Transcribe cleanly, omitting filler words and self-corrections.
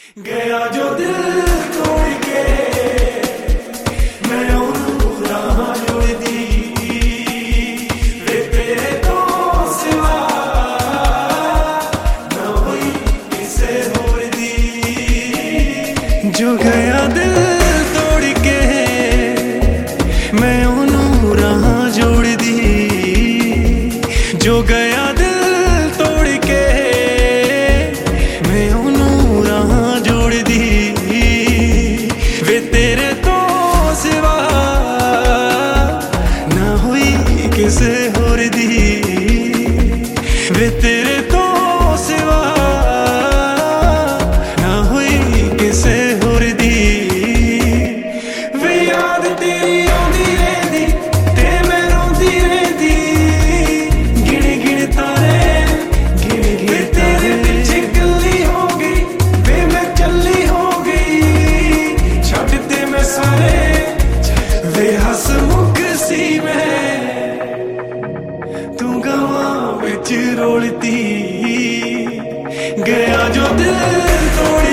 गया जो दिल तोड़ के मैं ਉਹਨੂੰ ਰਾਹਾਂ ਜੋੜਦੀ ਵੇ ਤੇਰੇ ਤੋਂ ਸਿਵਾ ਨਾ ਹੋਈ ਕਿਸੇ ਹੋਰ ਦੀ ਜੋ ਗਿਆ ਦਿਲ ਤੋੜ ਕੇ ਮੈਂ ਉਹਨੂੰ ਰਾਹਾਂ ਜੋੜਦੀ ਜੋ ਗਿਆ ਦਿਲ ਤੋੜ ਕੇ ਮੈਂ ਉਹਨੂੰ ਰਾਹਾਂ ਜੋੜਦੀ ਵੇ ਤੇਰੇ ਤੋਂ ਸਿਵਾ ਨਾ ਹੋਈ ਕਿਸੇ ਹੋਰ ਦੀ ਵੇ ਤੇਰੇ ਤੋਂ ਸਿਵਾ ਨਾ ਹੋਈ ਕਿਸੇ ਹੋਰ ਦੀ ਵੇ ਯਾਦ ਤੇਰੀ ਆਉਂਦੀ ਰਹਿੰਦੀ ਤੇ ਮੈਂ ਰੋਂਦੀ ਰਹਿੰਦੀ ਗਿਣ ਗਿਣ ਤਾਰੇ ਗਿਣ ਗਿਣ ਤੇਰੇ ਪਿੱਛੇ ਕੱਲੀ ਹੋ ਗਈ ਵੇ ਮੈਂ ਚੱਲੀ ਹੋ ਗਈ ਛੱਡ ਤੇ ਮੈਂ ਸਾਰੇ ਵੇ ਹੱਸ ਮੁੱਕ ਸੀ ਮੈਂ ਤੂੰ ਗਵਾਂ ਵਿੱਚ ਰੋਲਦੀ ਗਿਆ ਜੋ ਦਿਲ ਤੋੜ